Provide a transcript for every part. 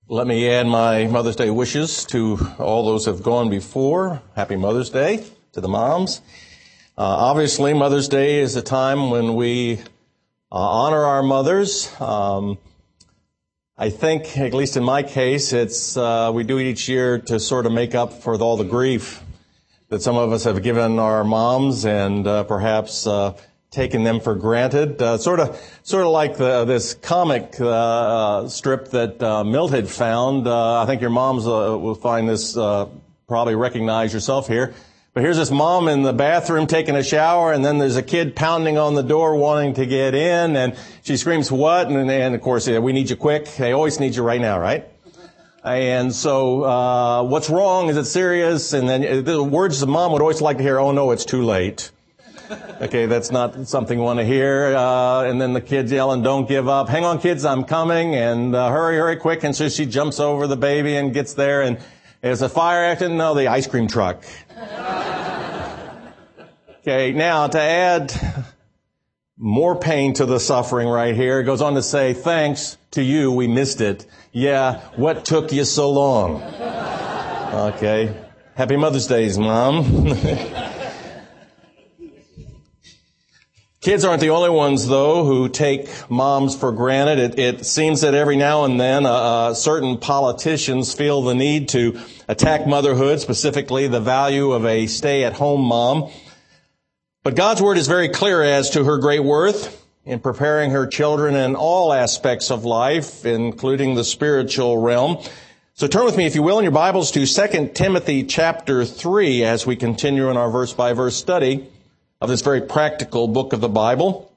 Let me add my Mother's Day wishes to all those who have gone before. Happy Mother's Day to the moms. Obviously, Mother's Day is a time when we honor our mothers. I think, at least in my case, it's we do it each year to sort of make up for all the grief that some of us have given our moms and perhaps taken them for granted. Sort of like this comic strip that Milt had found. I think your moms will find this, probably recognize yourself here. But here's this mom in the bathroom taking a shower, and then there's a kid pounding on the door wanting to get in, and she screams, "What?" And of course, "We need you quick." They always need you right now, right? And so, what's wrong? Is it serious? And then the words the mom would always like to hear, "Oh no, it's too late." Okay, that's not something you want to hear. And then the kids yelling, "Don't give up. Hang on, kids, I'm coming." And hurry, quick. And so she jumps over the baby and gets there. And is a fire accident? No, the ice cream truck. Okay, now to add more pain to the suffering right here, it goes on to say, "Thanks to you, we missed it. Yeah, what took you so long?" Okay. Happy Mother's Day, Mom. Kids aren't the only ones, though, who take moms for granted. It seems that every now and then certain politicians feel the need to attack motherhood, specifically the value of a stay-at-home mom. But God's Word is very clear as to her great worth in preparing her children in all aspects of life, including the spiritual realm. So turn with me, if you will, in your Bibles to 2 Timothy chapter 3 as we continue in our verse-by-verse study of this very practical book of the Bible.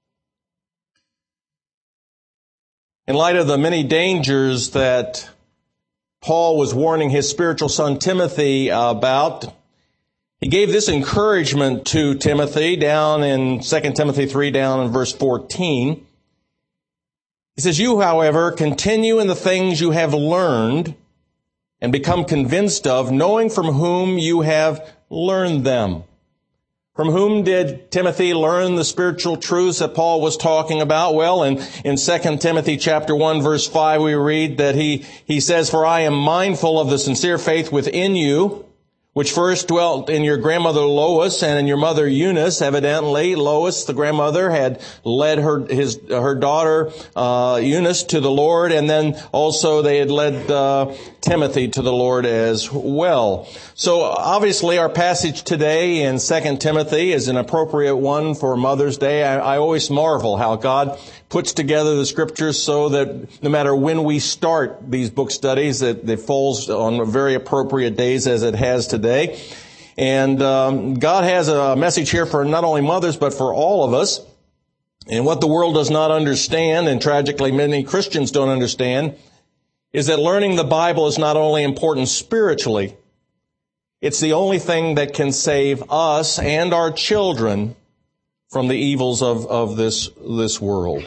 In light of the many dangers that Paul was warning his spiritual son Timothy about, he gave this encouragement to Timothy down in 2 Timothy 3, down in verse 14. He says, "You, however, continue in the things you have learned and become convinced of, knowing from whom you have learned them." From whom did Timothy learn the spiritual truths that Paul was talking about? Well, in 2 Timothy chapter 1, verse 5, we read that he says, "For I am mindful of the sincere faith within you, which first dwelt in your grandmother Lois and in your mother Eunice." Evidently, Lois, the grandmother, had led her daughter Eunice to the Lord, and then also they had led Timothy to the Lord as well. So obviously our passage today in 2 Timothy is an appropriate one for Mother's Day. I always marvel how God puts together the Scriptures so that no matter when we start these book studies, it falls on very appropriate days as it has today. And God has a message here for not only mothers, but for all of us. And what the world does not understand, and tragically many Christians don't understand, is that learning the Bible is not only important spiritually, it's the only thing that can save us and our children from the evils of this world.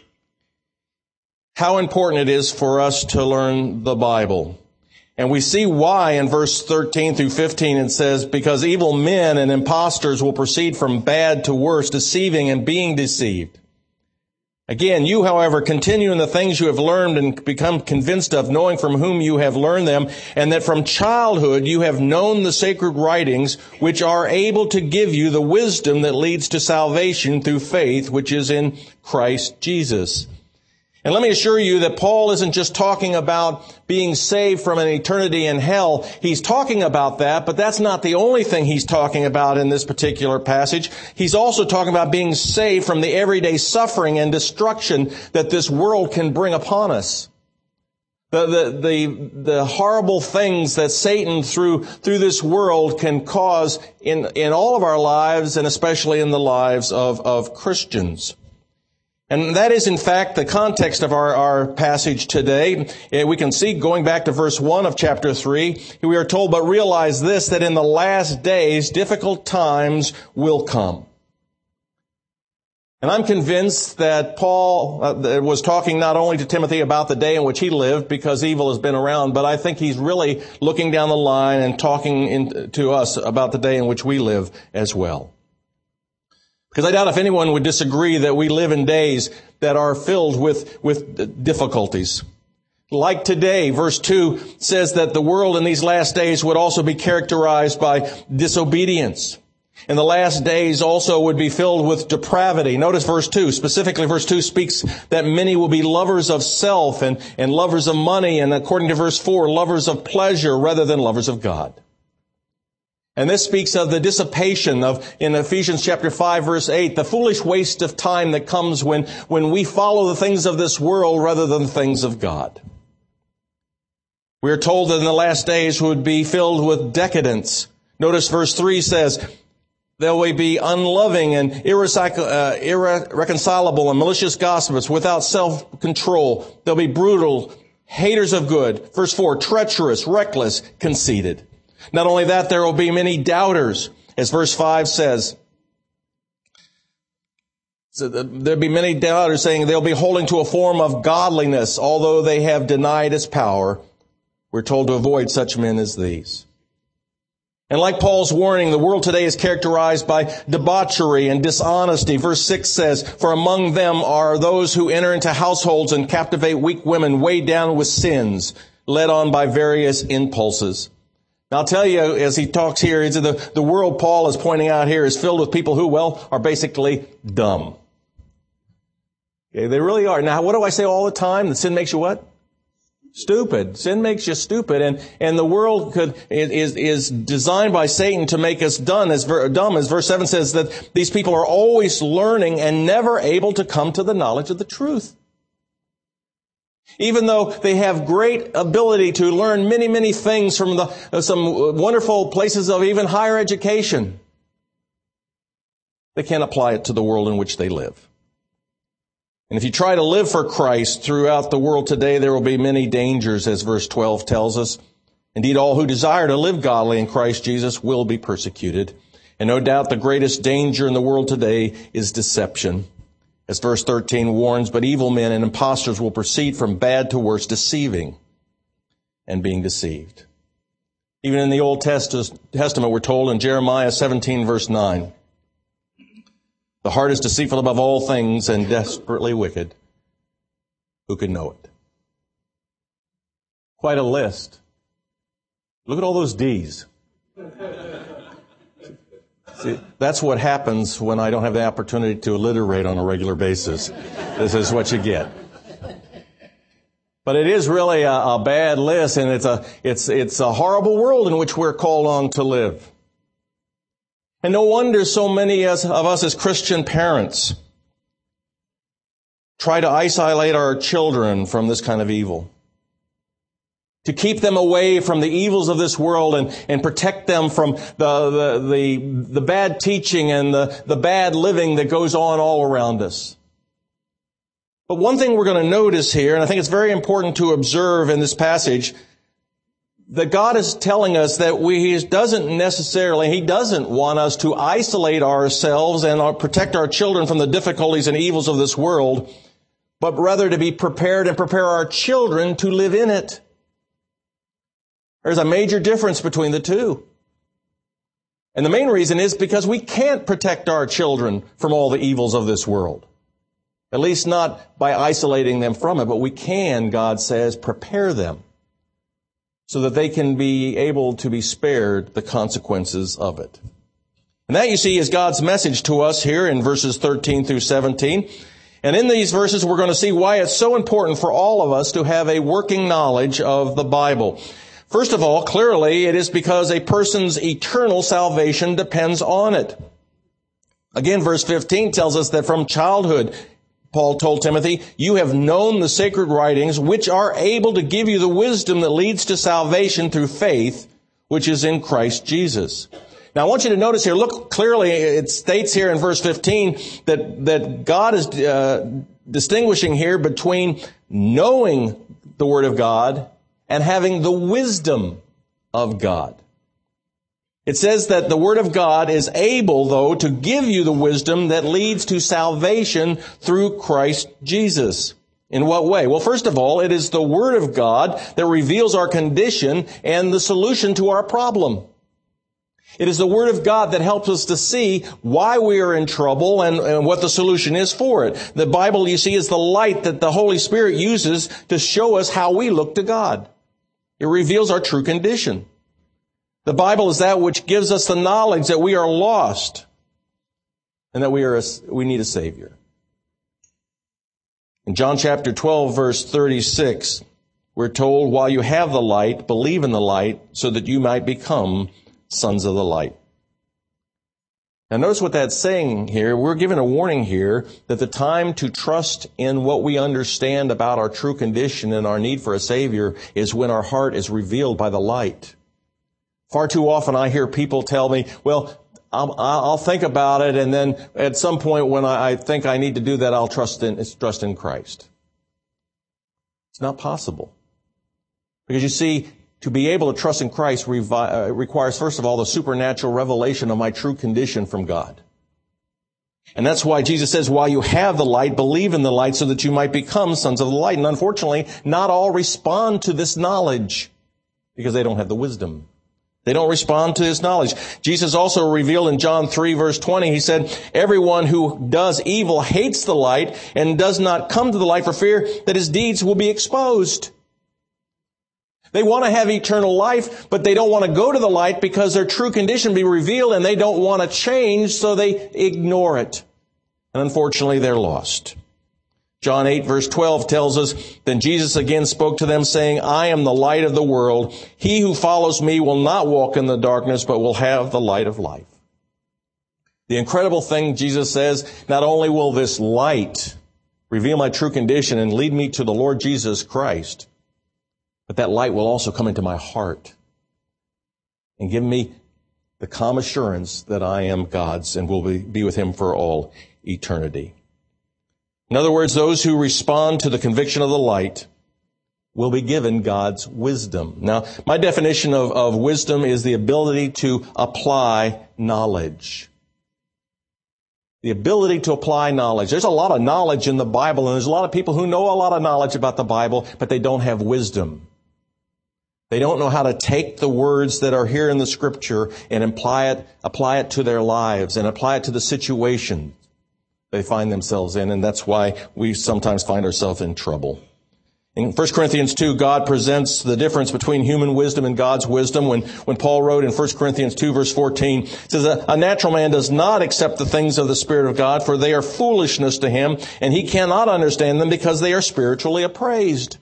How important it is for us to learn the Bible. And we see why in verse 13 through 15 it says, "Because evil men and impostors will proceed from bad to worse, deceiving and being deceived. Again, you, however, continue in the things you have learned and become convinced of, knowing from whom you have learned them, and that from childhood you have known the sacred writings, which are able to give you the wisdom that leads to salvation through faith, which is in Christ Jesus." And let me assure you that Paul isn't just talking about being saved from an eternity in hell. He's talking about that, but that's not the only thing he's talking about in this particular passage. He's also talking about being saved from the everyday suffering and destruction that this world can bring upon us. The horrible things that Satan through this world can cause in all of our lives, and especially in the lives of Christians. And that is, in fact, the context of our passage today. We can see, going back to verse 1 of chapter 3, we are told, "But realize this, that in the last days difficult times will come." And I'm convinced that Paul was talking not only to Timothy about the day in which he lived, because evil has been around, but I think he's really looking down the line and talking to us about the day in which we live as well. Because I doubt if anyone would disagree that we live in days that are filled with difficulties. Like today, verse 2 says that the world in these last days would also be characterized by disobedience. And the last days also would be filled with depravity. Notice verse 2. Specifically, verse 2 speaks that many will be lovers of self and lovers of money. And according to verse 4, lovers of pleasure rather than lovers of God. And this speaks of the dissipation in Ephesians chapter 5, verse 8, the foolish waste of time that comes when we follow the things of this world rather than the things of God. We are told that in the last days would be filled with decadence. Notice verse 3 says, there will be unloving and irreconcilable and malicious gossips without self-control. They'll be brutal, haters of good. Verse 4, treacherous, reckless, conceited. Not only that, there will be many doubters, as verse 5 says. So there'll be many doubters saying they'll be holding to a form of godliness, although they have denied its power. We're told to avoid such men as these. And like Paul's warning, the world today is characterized by debauchery and dishonesty. Verse 6 says, for among them are those who enter into households and captivate weak women, weighed down with sins, led on by various impulses. Now I'll tell you, as he talks here, the world Paul is pointing out here is filled with people who, are basically dumb. Okay, they really are. Now, what do I say all the time? That sin makes you what? Stupid. Sin makes you stupid, and the world is designed by Satan to make us dumb, as verse 7 says, that these people are always learning and never able to come to the knowledge of the truth. Even though they have great ability to learn many, many things from some wonderful places of even higher education, they can't apply it to the world in which they live. And if you try to live for Christ throughout the world today, there will be many dangers, as verse 12 tells us. Indeed, all who desire to live godly in Christ Jesus will be persecuted. And no doubt the greatest danger in the world today is deception. As verse 13 warns, but evil men and impostors will proceed from bad to worse, deceiving and being deceived. Even in the Old Testament, we're told in Jeremiah 17, verse 9, the heart is deceitful above all things and desperately wicked. Who can know it? Quite a list. Look at all those D's. See, that's what happens when I don't have the opportunity to alliterate on a regular basis. This is what you get. But it is really a bad list, and it's a horrible world in which we're called on to live. And no wonder so many of us as Christian parents try to isolate our children from this kind of evil, to keep them away from the evils of this world and protect them from the bad teaching and the bad living that goes on all around us. But one thing we're going to notice here, and I think it's very important to observe in this passage, that God is telling us that He doesn't want us to isolate ourselves and protect our children from the difficulties and evils of this world, but rather to be prepared and prepare our children to live in it. There's a major difference between the two. And the main reason is because we can't protect our children from all the evils of this world. At least not by isolating them from it, but we can, God says, prepare them so that they can be able to be spared the consequences of it. And that, you see, is God's message to us here in verses 13 through 17. And in these verses, we're going to see why it's so important for all of us to have a working knowledge of the Bible. First of all, clearly, it is because a person's eternal salvation depends on it. Again, verse 15 tells us that from childhood, Paul told Timothy, you have known the sacred writings, which are able to give you the wisdom that leads to salvation through faith, which is in Christ Jesus. Now, I want you to notice here, look clearly, it states here in verse 15 that God is distinguishing here between knowing the Word of God and having the wisdom of God. It says that the Word of God is able, though, to give you the wisdom that leads to salvation through Christ Jesus. In what way? Well, first of all, it is the Word of God that reveals our condition and the solution to our problem. It is the Word of God that helps us to see why we are in trouble and what the solution is for it. The Bible, you see, is the light that the Holy Spirit uses to show us how we look to God. It reveals our true condition. The Bible is that which gives us the knowledge that we are lost and that we need a Savior. In John chapter 12, verse 36, we're told, while you have the light, believe in the light so that you might become sons of the light. Now notice what that's saying here. We're given a warning here that the time to trust in what we understand about our true condition and our need for a Savior is when our heart is revealed by the light. Far too often I hear people tell me, well, I'll think about it, and then at some point when I think I need to do that, I'll trust in Christ. It's not possible. Because you see, to be able to trust in Christ requires, first of all, the supernatural revelation of my true condition from God. And that's why Jesus says, while you have the light, believe in the light so that you might become sons of the light. And unfortunately, not all respond to this knowledge because they don't have the wisdom. They don't respond to this knowledge. Jesus also revealed in John 3, verse 20, he said, everyone who does evil hates the light and does not come to the light for fear that his deeds will be exposed. They want to have eternal life, but they don't want to go to the light because their true condition be revealed, and they don't want to change, so they ignore it. And unfortunately, they're lost. John 8, verse 12 tells us, then Jesus again spoke to them, saying, I am the light of the world. He who follows me will not walk in the darkness, but will have the light of life. The incredible thing, Jesus says, not only will this light reveal my true condition and lead me to the Lord Jesus Christ, but that light will also come into my heart and give me the calm assurance that I am God's and will be with Him for all eternity. In other words, those who respond to the conviction of the light will be given God's wisdom. Now, my definition of wisdom is the ability to apply knowledge. The ability to apply knowledge. There's a lot of knowledge in the Bible, and there's a lot of people who know a lot of knowledge about the Bible, but they don't have wisdom. They don't know how to take the words that are here in the Scripture and apply it to their lives and apply it to the situation they find themselves in, and that's why we sometimes find ourselves in trouble. In 1 Corinthians 2, God presents the difference between human wisdom and God's wisdom. When Paul wrote in 1 Corinthians 2, verse 14, it says, a natural man does not accept the things of the Spirit of God, for they are foolishness to him, and he cannot understand them because they are spiritually appraised.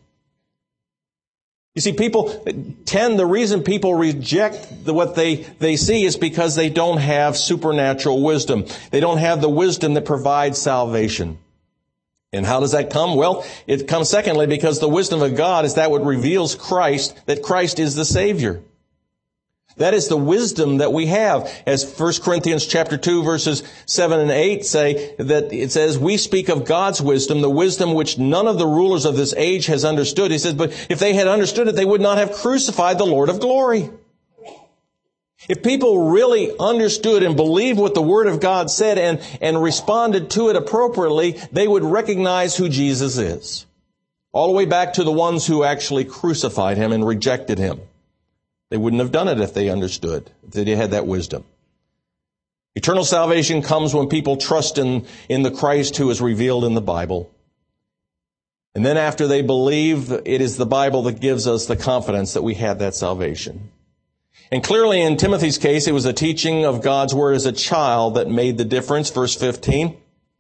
You see, the reason people reject what they see is because they don't have supernatural wisdom. They don't have the wisdom that provides salvation. And how does that come? Well, it comes secondly because the wisdom of God is that what reveals Christ, that Christ is the Savior. That is the wisdom that we have. As 1 Corinthians chapter 2 verses 7 and 8 say, that it says, we speak of God's wisdom, the wisdom which none of the rulers of this age has understood. He says, but if they had understood it, they would not have crucified the Lord of glory. If people really understood and believed what the Word of God said and responded to it appropriately, they would recognize who Jesus is. All the way back to the ones who actually crucified Him and rejected Him. They wouldn't have done it if they understood, if they had that wisdom. Eternal salvation comes when people trust in the Christ who is revealed in the Bible. And then after they believe, it is the Bible that gives us the confidence that we have that salvation. And clearly in Timothy's case, it was the teaching of God's Word as a child that made the difference. Verse 15.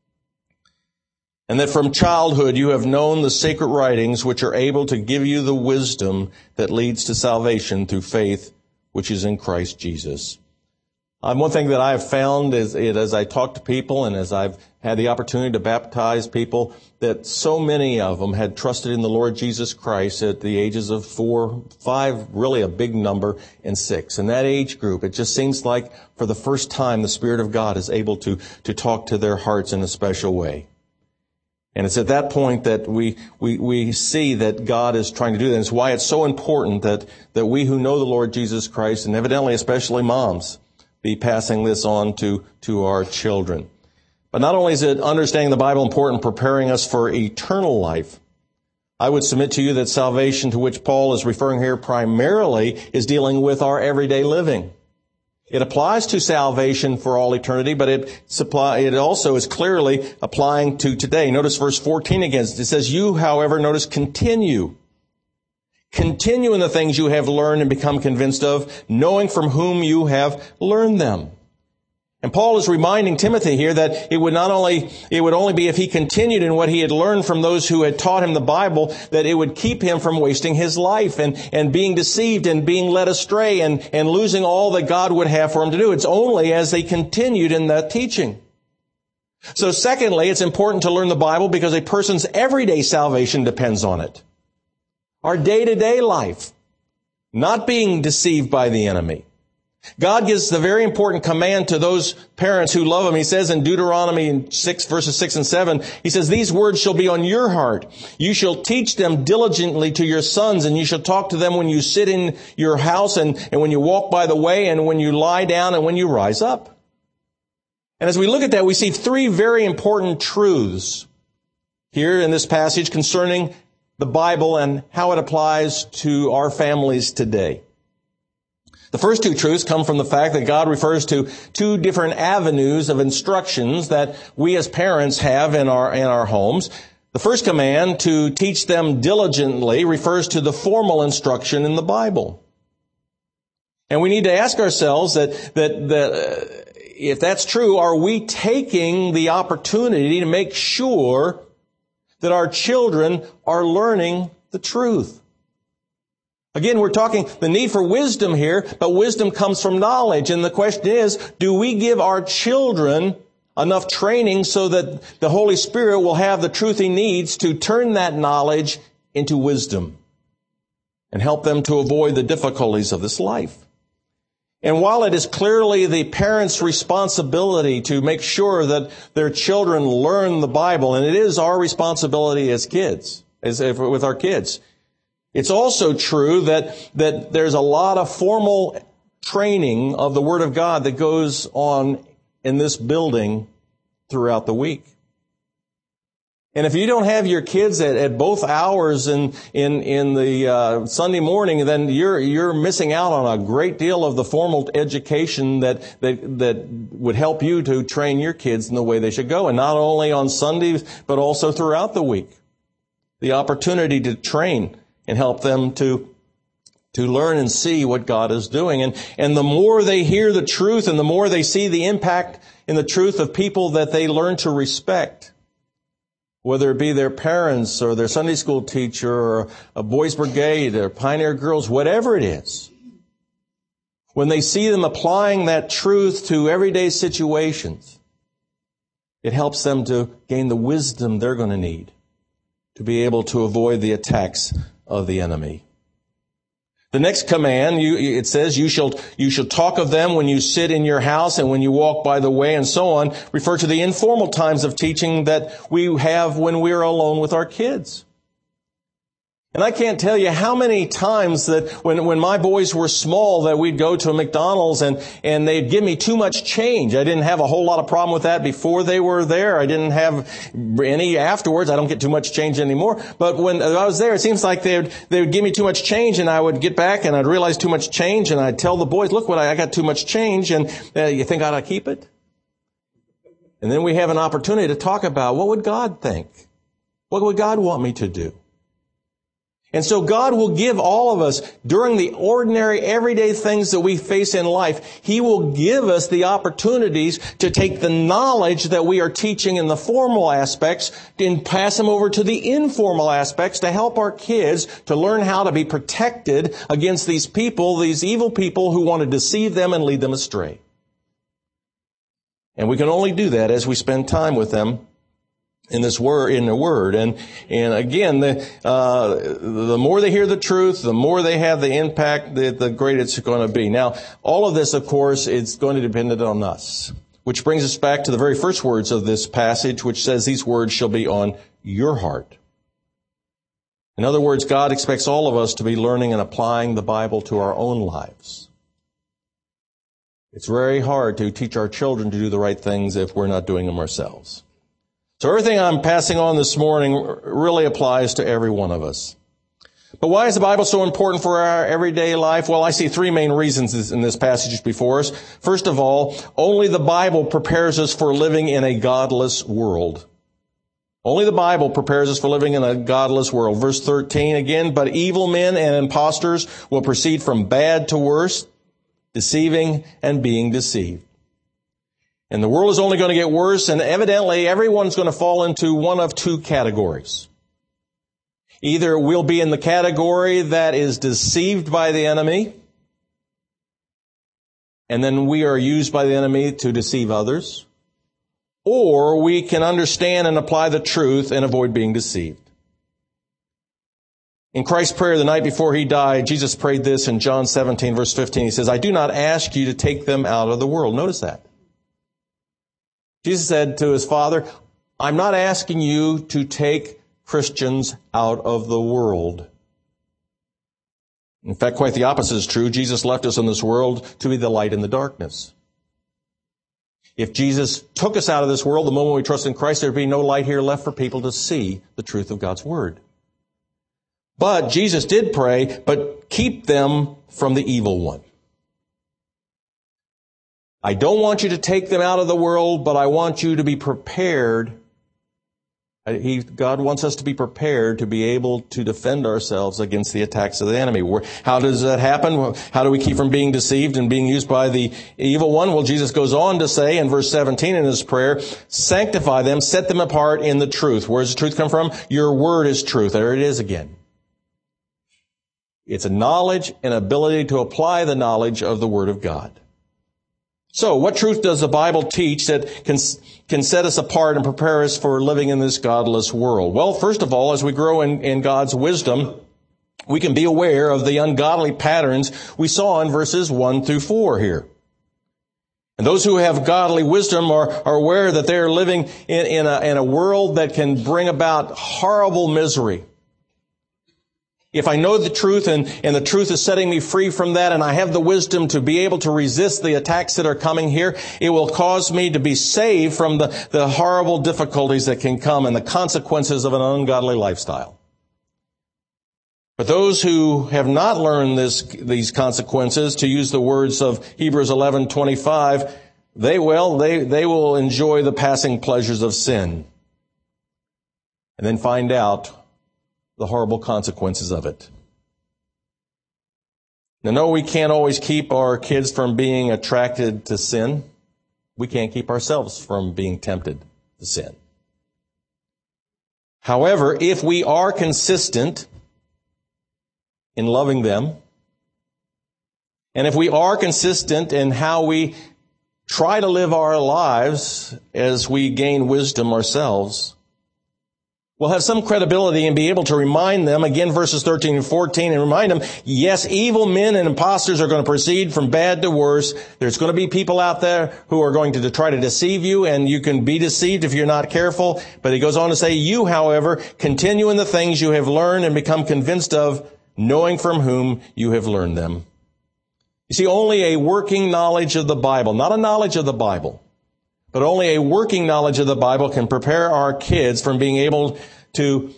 And that from childhood you have known the sacred writings which are able to give you the wisdom that leads to salvation through faith which is in Christ Jesus. One thing that I have found is as I talk to people and as I've had the opportunity to baptize people, that so many of them had trusted in the Lord Jesus Christ at the ages of 4, 5, really a big number, and 6. In that age group, it just seems like for the first time the Spirit of God is able to talk to their hearts in a special way. And it's at that point that we see that God is trying to do that. And it's why it's so important that we who know the Lord Jesus Christ, and evidently especially moms, be passing this on to our children. But not only is it understanding the Bible important, preparing us for eternal life, I would submit to you that salvation to which Paul is referring here primarily is dealing with our everyday living. It applies to salvation for all eternity, but it also is clearly applying to today. Notice verse 14 again. It says, you, however, notice, continue. Continue in the things you have learned and become convinced of, knowing from whom you have learned them. And Paul is reminding Timothy here that it would only be if he continued in what he had learned from those who had taught him the Bible, that it would keep him from wasting his life and being deceived and being led astray and losing all that God would have for him to do. It's only as they continued in that teaching. So secondly, it's important to learn the Bible because a person's everyday salvation depends on it. Our day-to-day life, not being deceived by the enemy. God gives the very important command to those parents who love Him. He says in Deuteronomy 6, verses 6 and 7, He says, these words shall be on your heart. You shall teach them diligently to your sons, and you shall talk to them when you sit in your house and when you walk by the way and when you lie down and when you rise up. And as we look at that, we see three very important truths here in this passage concerning the Bible and how it applies to our families today. The first two truths come from the fact that God refers to two different avenues of instructions that we as parents have in our homes. The first command, to teach them diligently, refers to the formal instruction in the Bible. And we need to ask ourselves that if that's true, are we taking the opportunity to make sure that our children are learning the truth? Again, we're talking the need for wisdom here, but wisdom comes from knowledge. And the question is, do we give our children enough training so that the Holy Spirit will have the truth He needs to turn that knowledge into wisdom and help them to avoid the difficulties of this life? And while it is clearly the parents' responsibility to make sure that their children learn the Bible, and it is our responsibility as kids, with our kids, it's also true that there's a lot of formal training of the Word of God that goes on in this building throughout the week. And if you don't have your kids at both hours in the Sunday morning, then you're missing out on a great deal of the formal education that would help you to train your kids in the way they should go. And not only on Sundays, but also throughout the week. The opportunity to train and help them to learn and see what God is doing. And the more they hear the truth and the more they see the impact in the truth of people that they learn to respect, whether it be their parents or their Sunday school teacher or a boys' brigade or Pioneer Girls, whatever it is, when they see them applying that truth to everyday situations, it helps them to gain the wisdom they're going to need to be able to avoid the attacks of the enemy. The next command, it says, you shall talk of them when you sit in your house and when you walk by the way and so on, refer to the informal times of teaching that we have when we're alone with our kids. And I can't tell you how many times that when my boys were small that we'd go to a McDonald's and they'd give me too much change. I didn't have a whole lot of problem with that before they were there. I didn't have any afterwards. I don't get too much change anymore. But when I was there, it seems like they would give me too much change, and I would get back and I'd realize too much change, and I'd tell the boys, look, I got too much change, and you think I ought to keep it? And then we have an opportunity to talk about, what would God think? What would God want me to do? And so God will give all of us, during the ordinary, everyday things that we face in life, He will give us the opportunities to take the knowledge that we are teaching in the formal aspects and pass them over to the informal aspects to help our kids to learn how to be protected against these people, these evil people who want to deceive them and lead them astray. And we can only do that as we spend time with them in the Word. And again, the more they hear the truth, the more they have the impact, the greater it's going to be. Now, all of this, of course, is going to depend on us. Which brings us back to the very first words of this passage, which says, these words shall be on your heart. In other words, God expects all of us to be learning and applying the Bible to our own lives. It's very hard to teach our children to do the right things if we're not doing them ourselves. So everything I'm passing on this morning really applies to every one of us. But why is the Bible so important for our everyday life? Well, I see three main reasons in this passage before us. First of all, only the Bible prepares us for living in a godless world. Only the Bible prepares us for living in a godless world. Verse 13 again, but evil men and impostors will proceed from bad to worse, deceiving and being deceived. And the world is only going to get worse, and evidently everyone's going to fall into one of two categories. Either we'll be in the category that is deceived by the enemy, and then we are used by the enemy to deceive others, or we can understand and apply the truth and avoid being deceived. In Christ's prayer the night before he died, Jesus prayed this in John 17, verse 15. He says, I do not ask you to take them out of the world. Notice that. Jesus said to his Father, I'm not asking you to take Christians out of the world. In fact, quite the opposite is true. Jesus left us in this world to be the light in the darkness. If Jesus took us out of this world the moment we trust in Christ, there'd be no light here left for people to see the truth of God's Word. But Jesus did pray, but keep them from the evil one. I don't want you to take them out of the world, but I want you to be prepared. God wants us to be prepared to be able to defend ourselves against the attacks of the enemy. How does that happen? How do we keep from being deceived and being used by the evil one? Well, Jesus goes on to say in verse 17 in his prayer, sanctify them, set them apart in the truth. Where does the truth come from? Your word is truth. There it is again. It's a knowledge and ability to apply the knowledge of the Word of God. So, what truth does the Bible teach that can set us apart and prepare us for living in this godless world? Well, first of all, as we grow in God's wisdom, we can be aware of the ungodly patterns we saw in verses 1 through 4 here. And those who have godly wisdom are aware that they are living in a world that can bring about horrible misery. If I know the truth and the truth is setting me free from that, and I have the wisdom to be able to resist the attacks that are coming here, it will cause me to be saved from the horrible difficulties that can come and the consequences of an ungodly lifestyle. But those who have not learned these consequences, to use the words of Hebrews 11:25, they will enjoy the passing pleasures of sin and then find out the horrible consequences of it. Now, no, we can't always keep our kids from being attracted to sin. We can't keep ourselves from being tempted to sin. However, if we are consistent in loving them, and if we are consistent in how we try to live our lives as we gain wisdom ourselves, we'll have some credibility and be able to remind them, again, verses 13 and 14, and remind them, yes, evil men and impostors are going to proceed from bad to worse. There's going to be people out there who are going to try to deceive you, and you can be deceived if you're not careful. But he goes on to say, you, however, continue in the things you have learned and become convinced of, knowing from whom you have learned them. You see, only a working knowledge of the Bible, not a knowledge of the Bible, but only a working knowledge of the Bible can prepare our kids from being able to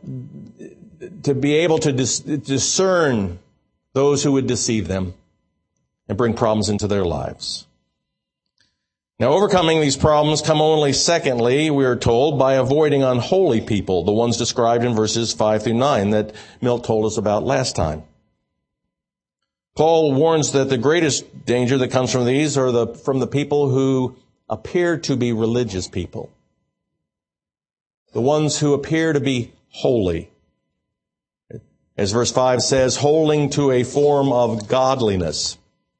discern those who would deceive them and bring problems into their lives. Now, overcoming these problems come only, secondly, we are told, by avoiding unholy people, the ones described in verses 5 through 9 that Milt told us about last time. Paul warns that the greatest danger that comes from these are from the people who appear to be religious people. The ones who appear to be holy. As verse 5 says, holding to a form of godliness,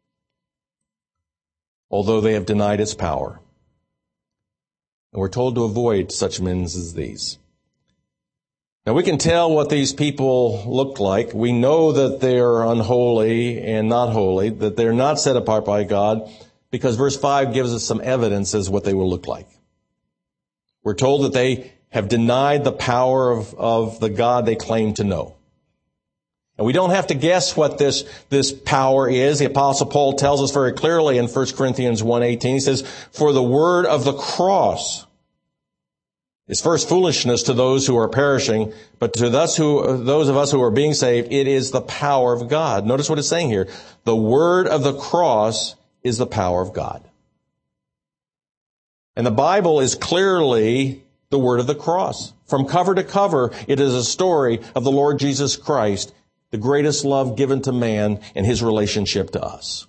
although they have denied its power. And we're told to avoid such men as these. Now, we can tell what these people look like. We know that they are unholy and not holy, that they're not set apart by God, because verse 5 gives us some evidence as what they will look like. We're told that they have denied the power of the God they claim to know. And we don't have to guess what this power is. The Apostle Paul tells us very clearly in 1 Corinthians 1:18. He says, for the word of the cross It's first foolishness to those who are perishing, but to those of us who are being saved, it is the power of God. Notice what it's saying here. The word of the cross is the power of God. And the Bible is clearly the word of the cross. From cover to cover, it is a story of the Lord Jesus Christ, the greatest love given to man and his relationship to us.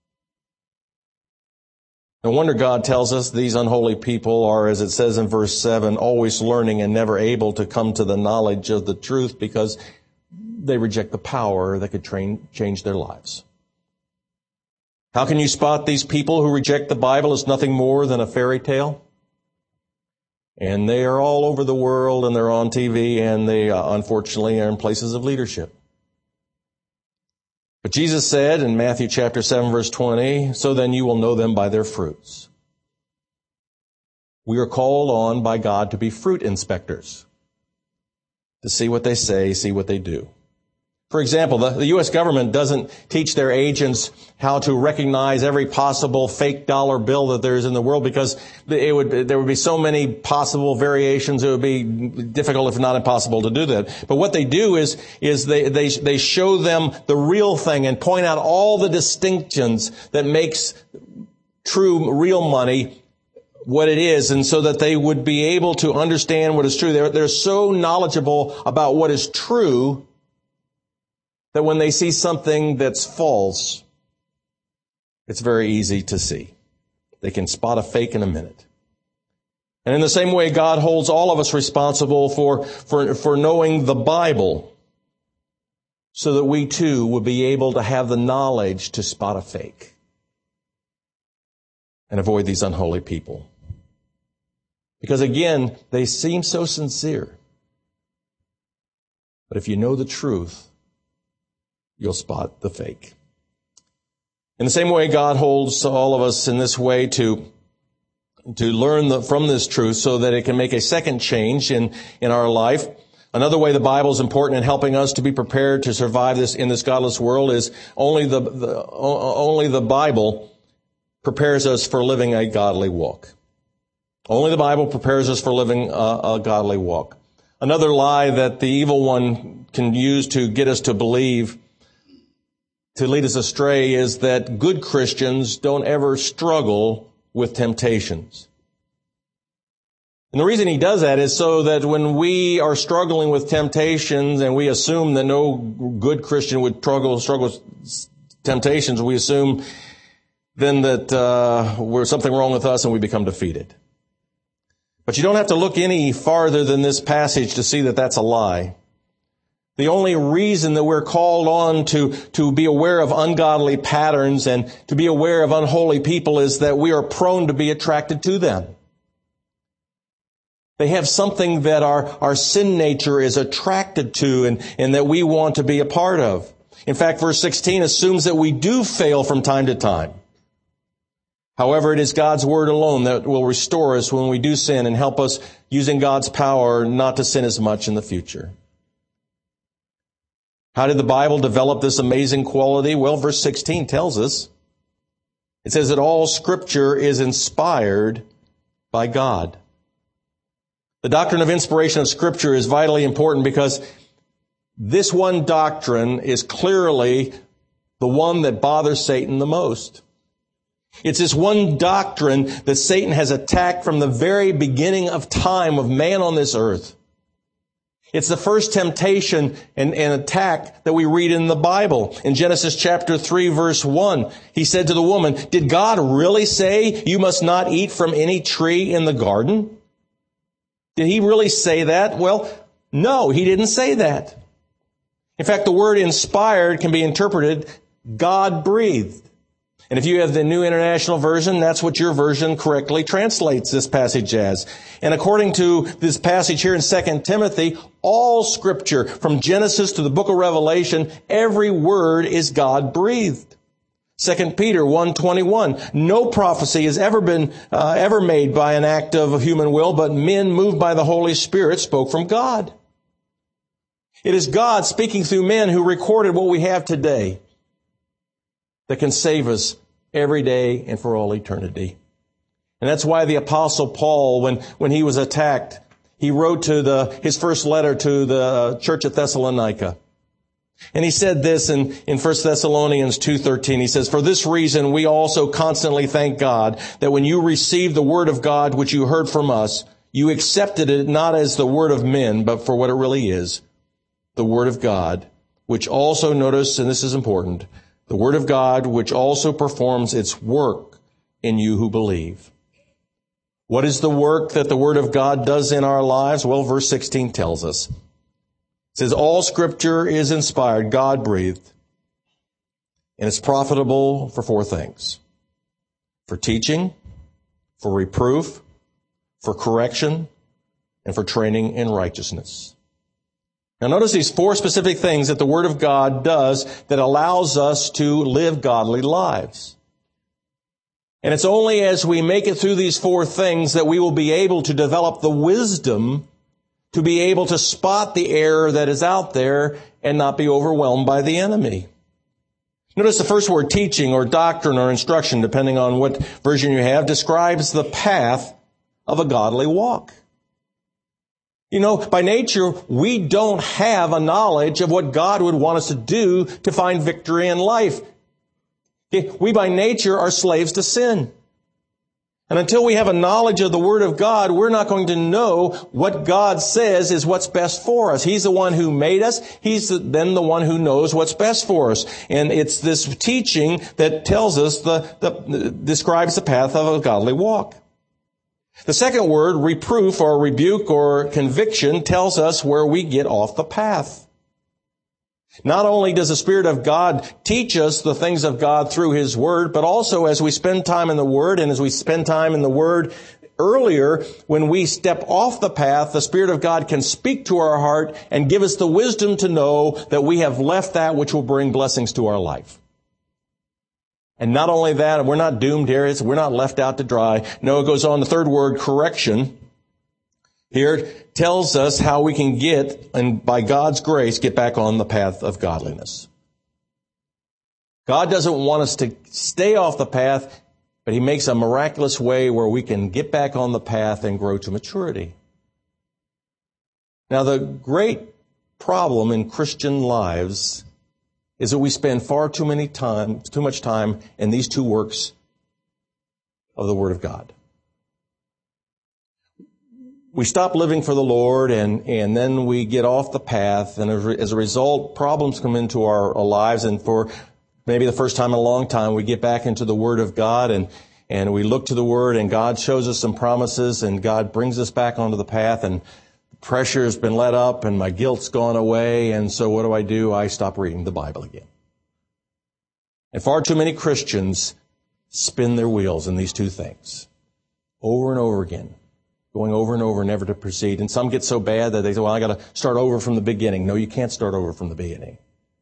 No wonder God tells us these unholy people are, as it says in verse 7, always learning and never able to come to the knowledge of the truth because they reject the power that could change their lives. How can you spot these people who reject the Bible as nothing more than a fairy tale? And they are all over the world, and they're on TV, and they unfortunately are in places of leadership. But Jesus said in Matthew chapter 7, verse 20, so then you will know them by their fruits. We are called on by God to be fruit inspectors, to see what they say, see what they do. For example, the U.S. government doesn't teach their agents how to recognize every possible fake dollar bill that there is in the world because there would be so many possible variations. It would be difficult, if not impossible, to do that. But what they do is they show them the real thing and point out all the distinctions that makes true, real money what it is, and so that they would be able to understand what is true. They're so knowledgeable about what is true that when they see something that's false, it's very easy to see. They can spot a fake in a minute. And in the same way, God holds all of us responsible for knowing the Bible so that we too will be able to have the knowledge to spot a fake and avoid these unholy people. Because again, they seem so sincere. But if you know the truth, you'll spot the fake. In the same way, God holds all of us in this way to learn from this truth so that it can make a second change in our life. Another way the Bible is important in helping us to be prepared to survive in this godless world is only the Bible prepares us for living a godly walk. Only the Bible prepares us for living a godly walk. Another lie that the evil one can use to get us to believe, to lead us astray, is that good Christians don't ever struggle with temptations. And the reason he does that is so that when we are struggling with temptations, and we assume that no good Christian would struggle with temptations, we assume then that there's something wrong with us and we become defeated. But you don't have to look any farther than this passage to see that that's a lie. The only reason that we're called on to be aware of ungodly patterns and to be aware of unholy people is that we are prone to be attracted to them. They have something that our sin nature is attracted to and that we want to be a part of. In fact, verse 16 assumes that we do fail from time to time. However, it is God's word alone that will restore us when we do sin and help us, using God's power, not to sin as much in the future. How did the Bible develop this amazing quality? Well, verse 16 tells us. It says that all Scripture is inspired by God. The doctrine of inspiration of Scripture is vitally important because this one doctrine is clearly the one that bothers Satan the most. It's this one doctrine that Satan has attacked from the very beginning of time of man on this earth. It's the first temptation and attack that we read in the Bible. In Genesis chapter 3, verse 1, he said to the woman, "Did God really say you must not eat from any tree in the garden?" Did he really say that? Well, no, he didn't say that. In fact, the word inspired can be interpreted God-breathed. And if you have the New International Version, that's what your version correctly translates this passage as. And according to this passage here in 2 Timothy, all Scripture, from Genesis to the book of Revelation, every word is God-breathed. 2 Peter 1:21, no prophecy has ever been ever made by an act of human will, but men moved by the Holy Spirit spoke from God. It is God speaking through men who recorded what we have today that can save us every day and for all eternity. And that's why the Apostle Paul, when he was attacked, He wrote his first letter to the church at Thessalonica. And he said this in 1 Thessalonians 2:13. He says, "For this reason we also constantly thank God that when you received the word of God which you heard from us, you accepted it not as the word of men, but for what it really is, the word of God, which also," notice, and this is important, "the word of God which also performs its work in you who believe." What is the work that the word of God does in our lives? Well, verse 16 tells us. It says, "All scripture is inspired, God-breathed, and it's profitable for four things: for teaching, for reproof, for correction, and for training in righteousness." Now notice these four specific things that the Word of God does that allows us to live godly lives. And it's only as we make it through these four things that we will be able to develop the wisdom to be able to spot the error that is out there and not be overwhelmed by the enemy. Notice the first word, teaching or doctrine or instruction, depending on what version you have, describes the path of a godly walk. You know, by nature, we don't have a knowledge of what God would want us to do to find victory in life. We by nature are slaves to sin. And until we have a knowledge of the Word of God, we're not going to know what God says is what's best for us. He's the one who made us. He's then the one who knows what's best for us. And it's this teaching that tells us, describes the path of a godly walk. The second word, reproof or rebuke or conviction, tells us where we get off the path. Not only does the Spirit of God teach us the things of God through His Word, but also as we spend time in the Word, and as we spend time in the Word earlier, when we step off the path, the Spirit of God can speak to our heart and give us the wisdom to know that we have left that which will bring blessings to our life. And not only that, we're not doomed here. We're not left out to dry. No, it goes on. The third word, correction, here tells us how we can get, and by God's grace, get back on the path of godliness. God doesn't want us to stay off the path, but He makes a miraculous way where we can get back on the path and grow to maturity. Now, the great problem in Christian lives is that we spend far too much time in these two works of the Word of God. We stop living for the Lord, and then we get off the path, and as a result, problems come into our lives, and for maybe the first time in a long time, we get back into the Word of God, and we look to the Word, and God shows us some promises, and God brings us back onto the path, and pressure has been let up, and my guilt's gone away, and so what do? I stop reading the Bible again. And far too many Christians spin their wheels in these two things over and over again, going over and over, never to proceed. And some get so bad that they say, well, I got to start over from the beginning. No, you can't start over from the beginning.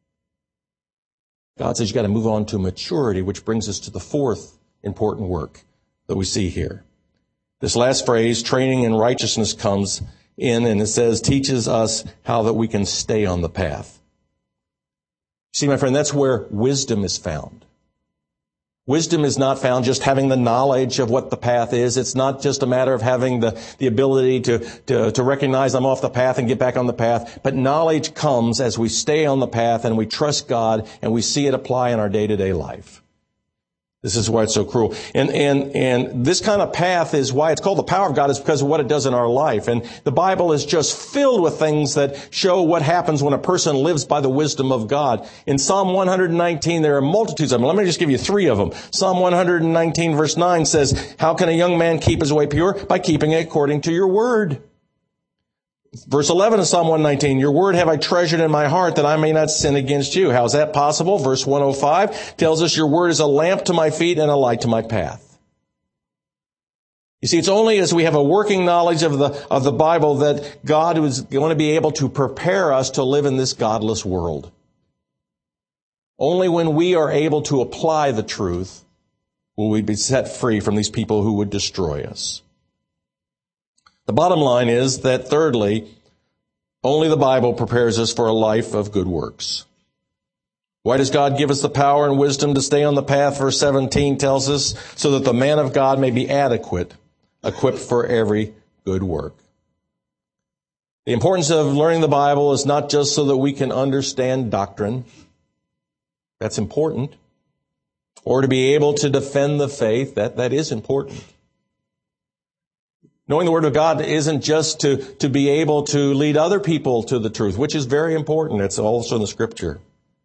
God says you got to move on to maturity, which brings us to the fourth important work that we see here. This last phrase, training in righteousness, comes in, and it says, teaches us how that we can stay on the path. See, my friend, that's where wisdom is found. Wisdom is not found just having the knowledge of what the path is. It's not just a matter of having the ability to recognize I'm off the path and get back on the path. But knowledge comes as we stay on the path and we trust God and we see it apply in our day-to-day life. This is why it's so cruel. And this kind of path is why it's called the power of God, is because of what it does in our life. And the Bible is just filled with things that show what happens when a person lives by the wisdom of God. In Psalm 119, there are multitudes of them. Let me just give you three of them. Psalm 119 verse 9 says, how can a young man keep his way pure? By keeping it according to your word. Verse 11 of Psalm 119, your word have I treasured in my heart that I may not sin against you. How is that possible? Verse 105 tells us your word is a lamp to my feet and a light to my path. You see, it's only as we have a working knowledge of the Bible that God is going to be able to prepare us to live in this godless world. Only when we are able to apply the truth will we be set free from these people who would destroy us. The bottom line is that, thirdly, only the Bible prepares us for a life of good works. Why does God give us the power and wisdom to stay on the path? Verse 17 tells us, so that the man of God may be adequate, equipped for every good work. The importance of learning the Bible is not just so that we can understand doctrine. That's important. Or to be able to defend the faith. That is important. Knowing the Word of God isn't just to be able to lead other people to the truth, which is very important. It's also in the Scripture.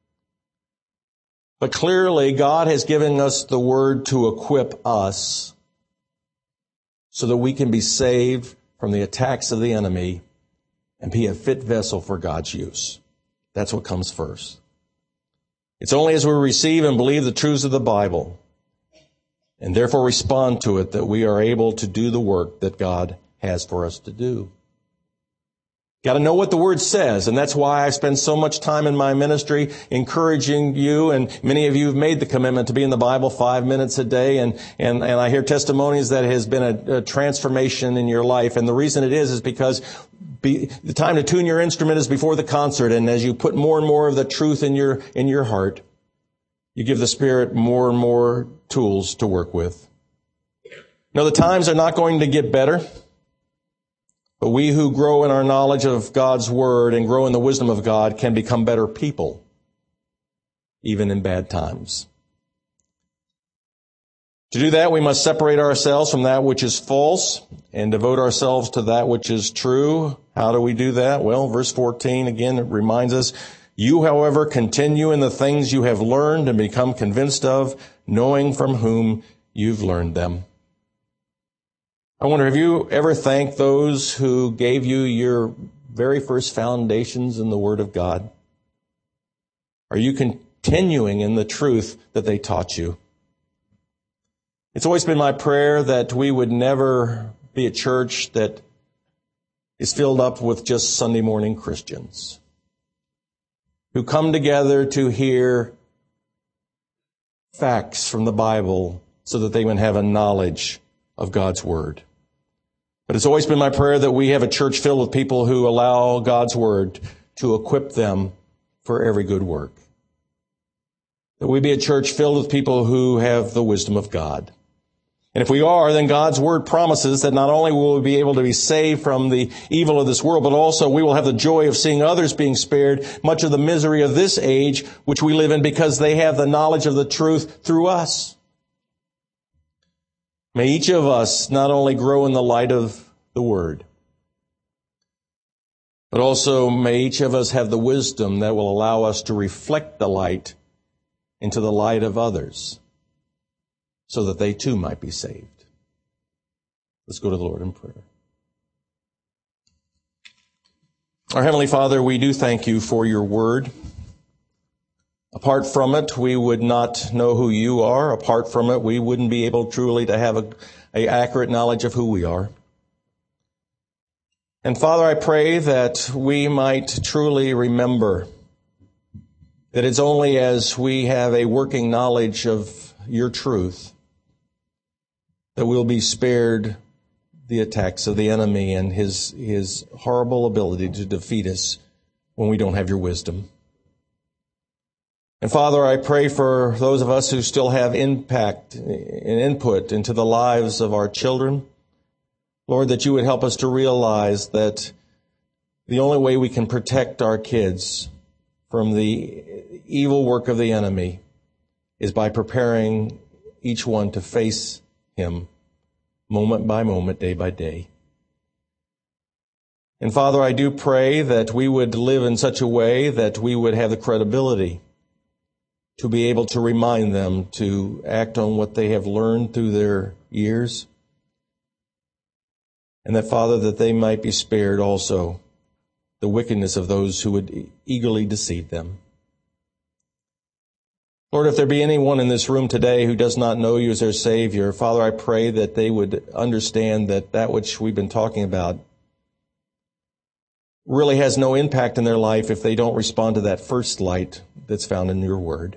But clearly, God has given us the Word to equip us so that we can be saved from the attacks of the enemy and be a fit vessel for God's use. That's what comes first. It's only as we receive and believe the truths of the Bible and therefore respond to it that we are able to do the work that God has for us to do. Got to know what the Word says, and that's why I spend so much time in my ministry encouraging you, and many of you have made the commitment to be in the Bible 5 minutes a day, and I hear testimonies that it has been a transformation in your life, and the reason it is because the time to tune your instrument is before the concert, and as you put more and more of the truth in your heart, you give the Spirit more and more tools to work with. Now, the times are not going to get better. But we who grow in our knowledge of God's Word and grow in the wisdom of God can become better people, even in bad times. To do that, we must separate ourselves from that which is false and devote ourselves to that which is true. How do we do that? Well, verse 14, again, it reminds us, you, however, continue in the things you have learned and become convinced of, knowing from whom you've learned them. I wonder, have you ever thanked those who gave you your very first foundations in the Word of God? Are you continuing in the truth that they taught you? It's always been my prayer that we would never be a church that is filled up with just Sunday morning Christians who come together to hear facts from the Bible so that they would have a knowledge of God's Word. But it's always been my prayer that we have a church filled with people who allow God's Word to equip them for every good work. That we be a church filled with people who have the wisdom of God. And if we are, then God's Word promises that not only will we be able to be saved from the evil of this world, but also we will have the joy of seeing others being spared much of the misery of this age which we live in because they have the knowledge of the truth through us. May each of us not only grow in the light of the Word, but also may each of us have the wisdom that will allow us to reflect the light into the light of others so that they too might be saved. Let's go to the Lord in prayer. Our Heavenly Father, we do thank you for your Word. Apart from it, we would not know who you are. Apart from it, we wouldn't be able truly to have an accurate knowledge of who we are. And Father, I pray that we might truly remember that it's only as we have a working knowledge of your truth that we'll be spared the attacks of the enemy and his horrible ability to defeat us when we don't have your wisdom. And Father, I pray for those of us who still have impact and input into the lives of our children, Lord, that you would help us to realize that the only way we can protect our kids from the evil work of the enemy is by preparing each one to face him moment by moment, day by day. And Father, I do pray that we would live in such a way that we would have the credibility to be able to remind them to act on what they have learned through their years. And that, Father, that they might be spared also the wickedness of those who would eagerly deceive them. Lord, if there be anyone in this room today who does not know you as their Savior, Father, I pray that they would understand that which we've been talking about really has no impact in their life if they don't respond to that first light that's found in your Word.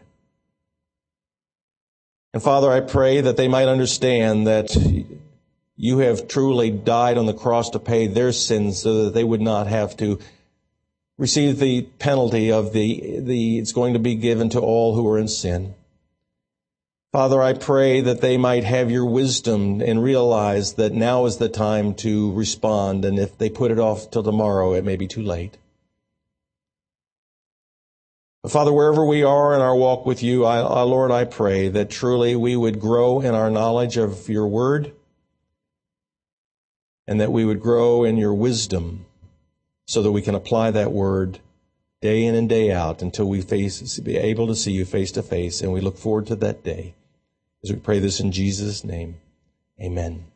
And Father, I pray that they might understand that you have truly died on the cross to pay their sins so that they would not have to receive the penalty of it's going to be given to all who are in sin. Father, I pray that they might have your wisdom and realize that now is the time to respond, and if they put it off till tomorrow, it may be too late. But Father, wherever we are in our walk with you, Lord, I pray that truly we would grow in our knowledge of your word, and that we would grow in your wisdom so that we can apply that word day in and day out until we be able to see you face to face. And we look forward to that day. As we pray this in Jesus' name, amen.